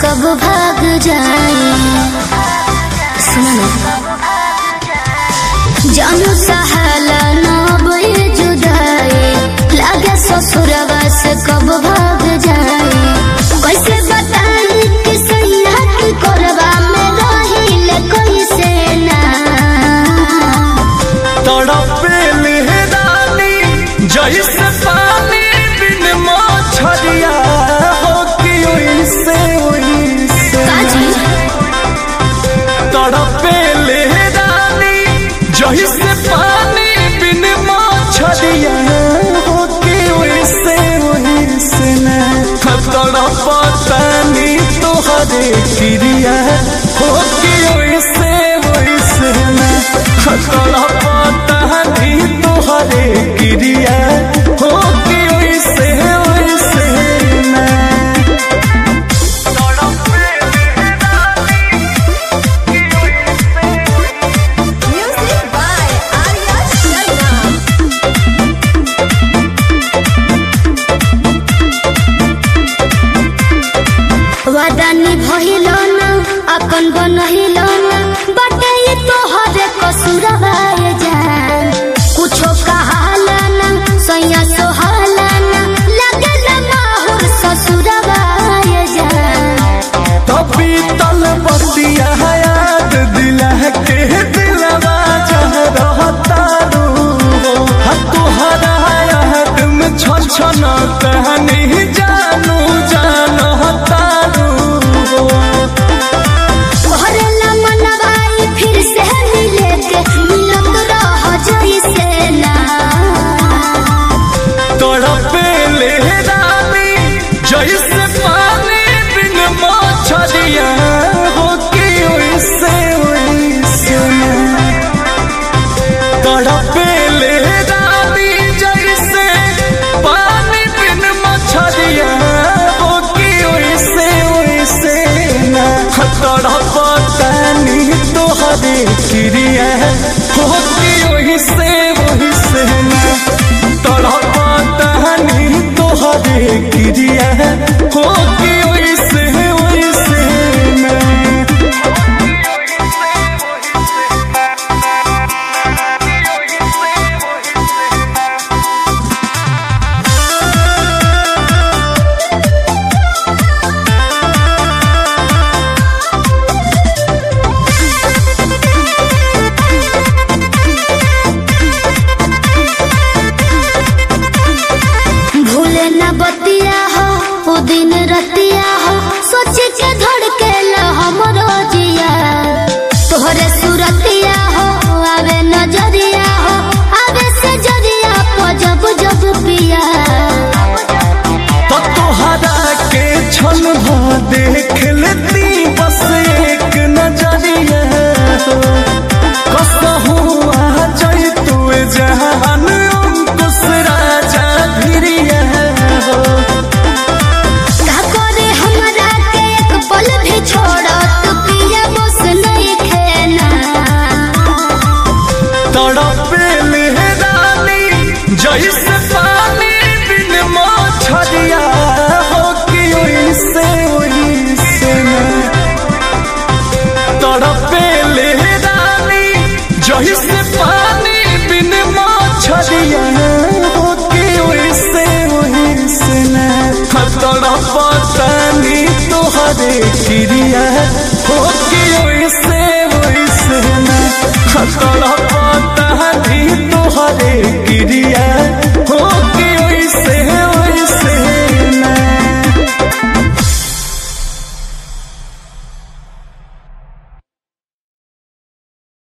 कब भाग जाए। सुनो जानू सहाला न ये जुदाई, लागे ससुरवा से कब भाग जाए। कैसे बताई कि सैया की करवा में रहिले कैसे ना तड़पे लहरानी जैसे पानी बिन मछरिया हो कि ओइसे ओइसे तड़पे लहरानी जैसे पानी बिन मछरिया हो कि ओइसे ओइसे ना तड़पतानी तोहरे क्रिया हो कि ओइसे ओइसे ना तड़पतानी तोहरे क्रिया हो कि ओइसे ओइसे ना। Music by Arya Sharma। वादा निभइलो ना अपन बनइलो ना, बटे ये तोहरे कसूरवा ये जान। कुछो कहाला ना सैया सोहाला ना, लगल माहुर ससुरवा ये जान। तभी तल बतिया याद दिला के दिलवा जह रहता रू तुहरा याद में छन कहनी जानू जानता रू भरेला मनवाई फिर से मिले के मिलत रह जइसे ना तड़पे लहरानी जैसे पानी बिन मछरिया हो कि ओइसे ओइसे ना तड़पे लहरानी जैसे पानी बिन मछरिया हो कि ओइसे ओइसे ना तड़पतानी तोहरे क्रिया हो कि ओइसे ओइसे ना तड़पतानी तोहरे क्रिया हो कि ओइसे ओइसे ना। भूले न बतिया हो वो दिन रतिया हो, सोच के धड़के ला हमरो जिया। तोहरे सुरतिया हो आवे नजरिया हो, आवे से जरिया को जब जब पिया। तो तोहरा के छन देख लेती बस एक नजरिया हो, कसहू आ जाई तू जहान अंकुश राजा भिरिया हो। का करे हमरा के एक पल भी छोड़त पिया बस नहीं खेना। तड़पे लहरानी जैसे पानी बिन मछरिया हो कि ओइसे ओइसे ना तड़पे लहरानी जैसे पानी बिन मछरिया हो कि ओइसे ओइसे ना तड़पतानी तोहरे क्रिया हो कि ओइसे ओइसे ना तड़पतानी तोहरे